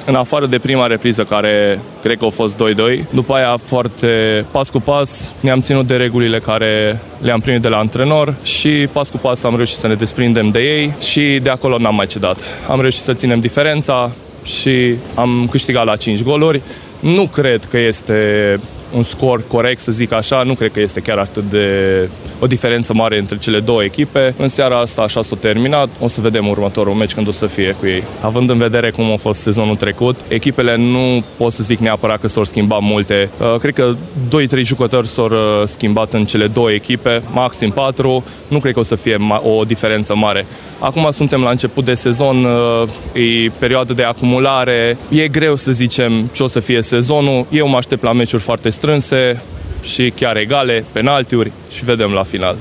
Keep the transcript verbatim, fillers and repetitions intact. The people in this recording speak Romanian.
în afară de prima repriză, care cred că a fost doi doi, după aia foarte pas cu pas ne-am ținut de regulile care le-am primit de la antrenor și pas cu pas am reușit să ne desprindem de ei și de acolo n-am mai cedat. Am reușit să ținem diferența și am câștigat la cinci goluri. Nu cred că este un scor corect, să zic așa, nu cred că este chiar atât de o diferență mare între cele două echipe. În seara asta așa s-a terminat, o să vedem următorul meci când o să fie cu ei. Având în vedere cum a fost sezonul trecut, echipele nu pot să zic neapărat că s-au schimbat multe. Cred că doi trei jucători s-au schimbat în cele două echipe, maxim patru, nu cred că o să fie o diferență mare. Acum suntem la început de sezon, e perioadă de acumulare, e greu să zicem ce o să fie sezonul. Eu mă aștept la meciuri foarte strânse și chiar egale, penaltiuri și vedem la final.